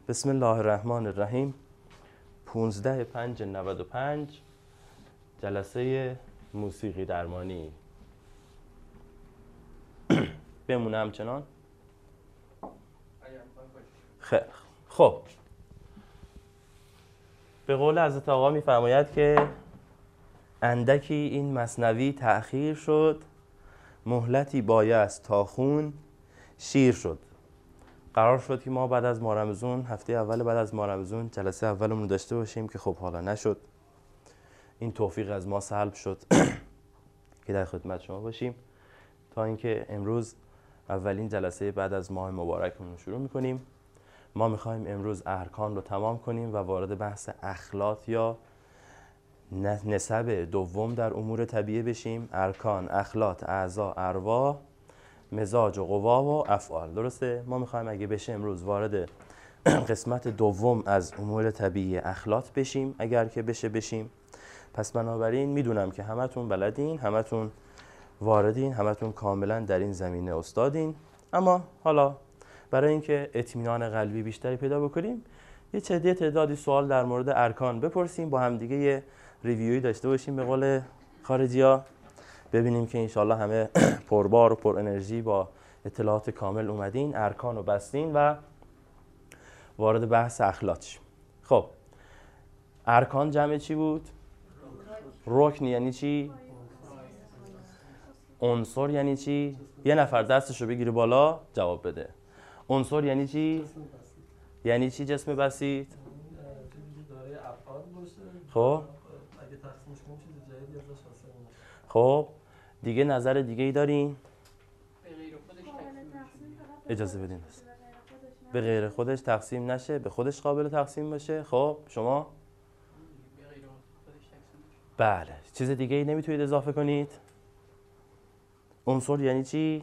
بسم الله الرحمن الرحیم. 15/5/95 جلسه موسیقی درمانی. بمونه همچنان؟ خیلی خب. به قول حضرت آقا می‌فرماید که اندکی این مثنوی تأخیر شد، مهلتی بایست تا خون شیر شد. قرار شد که ما بعد از ماه رمضان، هفته اول بعد از ماه رمضان جلسه اولمون رو داشته باشیم که خب حالا نشد. این توفیق از ما سلب شد که در خدمت شما باشیم تا اینکه امروز اولین جلسه بعد از ماه مبارکمون رو شروع می‌کنیم. ما می‌خوایم امروز ارکان رو تمام کنیم و وارد بحث اخلاط یا نسب دوم در امور طبیعه بشیم. ارکان، اخلاط، اعضا، ارواح، مزاج و قوا و افعال. درسته؟ ما میخوایم اگه بشه امروز وارد قسمت دوم از امور طبیعی اخلاط بشیم، اگر که بشیم. پس بنابراین میدونم که همتون بلدین، همتون واردین، همتون کاملا در این زمینه استادین، اما حالا برای اینکه اطمینان قلبی بیشتری پیدا بکنیم یه تعدادی سوال در مورد ارکان بپرسیم، با هم دیگه یه ریویوی داشته باشیم به قول خارجی‌ها، ببینیم که انشالله همه پربار و پر انرژی با اطلاعات کامل اومدین، ارکان رو بستین و وارد بحث اخلاط شیم. خب ارکان جمع چی بود؟ رکن یعنی چی؟ عنصر یعنی چی؟ یه نفر دستشو بگیره بالا جواب بده. عنصر یعنی چی؟ یعنی چی جسم بسیط؟ خب خب دیگه نظر دیگه ای دارین؟ اجازه بدین بس. به غیر خودش تقسیم نشه، به خودش قابل تقسیم باشه. خب شما؟ بله. چیز دیگه ای نمیتونید اضافه کنید؟ عنصر یعنی چی؟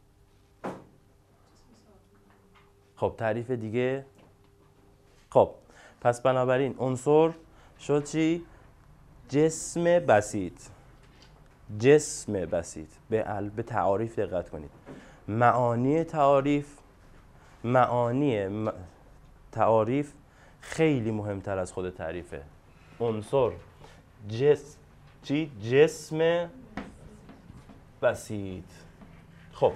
خب تعریف دیگه؟ خب پس بنابراین عنصر شد چی؟ جسم بسیط. جسم بسیط. به تعاریف دقت کنید. معانی تعاریف خیلی مهمتر از خود تعریفه. عنصر جسم بسیط. خب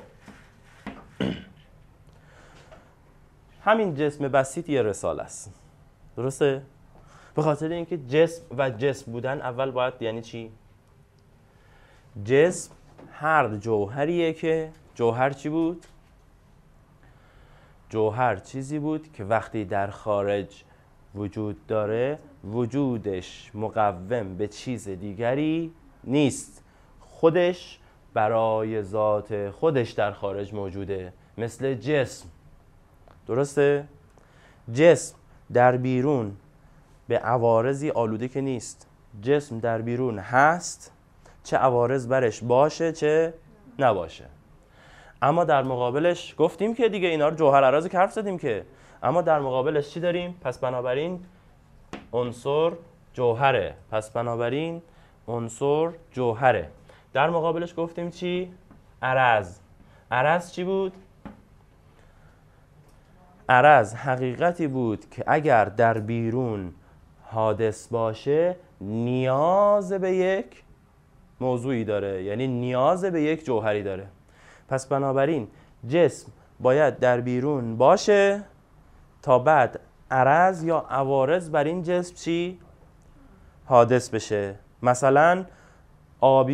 همین جسم بسیط یه رساله است. درسته؟ به خاطر اینکه جسم و جسم بودن اول باید یعنی چی؟ جسم هر جوهریه که جوهر چی بود؟ جوهر چیزی بود که وقتی در خارج وجود داره وجودش مقوم به چیز دیگری نیست، خودش برای ذات خودش در خارج موجوده، مثل جسم. درسته؟ جسم در بیرون به عوارضی آلوده که نیست. جسم در بیرون هست، چه عوارض برش باشه چه نباشه. اما در مقابلش گفتیم که دیگه اینا رو جوهر اراضی که حرف زدیم که، اما در مقابلش چی داریم؟ پس بنابراین عنصر جوهره. در مقابلش گفتیم چی؟ عرض. عرض چی بود؟ عرض حقیقتی بود که اگر در بیرون حادث باشه نیاز به یک موضوعی داره، یعنی نیاز به یک جوهری داره. پس بنابراین جسم باید در بیرون باشه تا بعد عرض یا عوارض بر این جسم چی؟ حادث بشه. مثلا آبی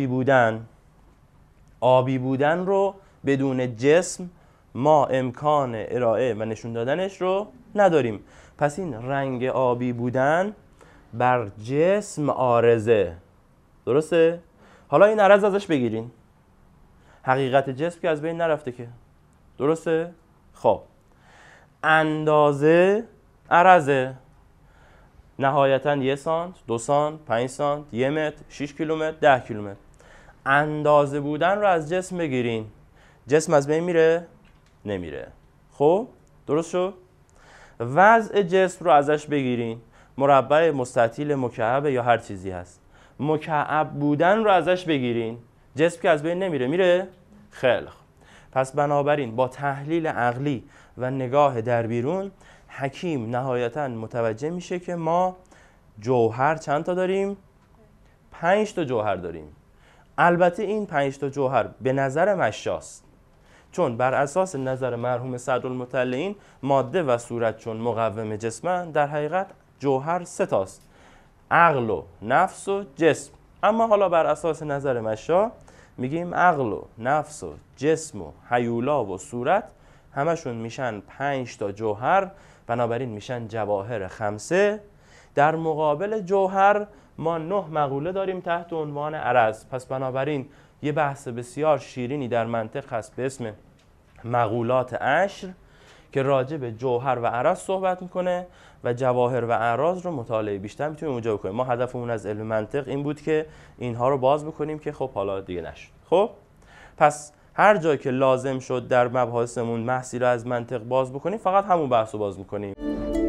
بودن رو بدون جسم ما امکان ارائه و نشون دادنش رو نداریم. پس این رنگ آبی بودن بر جسم عارضه. درسته؟ حالا این عرض ازش بگیرین، حقیقت جسم که از بین نرفته که. درسته؟ خب اندازه عرضه، نهایتاً 1 سانت، 2 سانت، 5 سانت، 1 متر، 6 کیلومتر، 10 کیلومتر. اندازه بودن رو از جسم بگیرین، جسم از بین میره؟ نمیره. خب درست شد؟ وضع جسم رو ازش بگیرین، مربع، مستطیل، مکعب یا هر چیزی هست. مکعب بودن رو ازش بگیرین، جسم که از بین نمیره، میره؟ خیلی خوب. پس بنابراین با تحلیل عقلی و نگاه در بیرون حکیم نهایتا متوجه میشه که ما جوهر چند تا داریم؟ 5 تا جوهر داریم. البته این 5 تا جوهر به نظر مشاست، چون بر اساس نظر مرحوم صدرالمطلعین ماده و صورت چون مقوم جسمن، در حقیقت جوهر 3 تاست: عقل و نفس و جسم. اما حالا بر اساس نظر مشا میگیم عقل و نفس و جسم و هیولا و صورت همشون میشن 5 تا جوهر، بنابراین میشن جواهر خمسه. در مقابل جوهر ما 9 مقوله داریم تحت عنوان عرض. پس بنابراین یه بحث بسیار شیرینی در منطق هست به اسم مقولات عشر که راجع به جوهر و عرض صحبت میکنه و جواهر و اعراض رو مطالعه بیشتر میتونیم اونجا بکنیم. ما هدفمون از علم منطق این بود که اینها رو باز بکنیم که خب حالا دیگه نشد. خب پس هر جایی که لازم شد در مباحثمون بحثی رو از منطق باز بکنیم، فقط همون بحث رو باز میکنیم.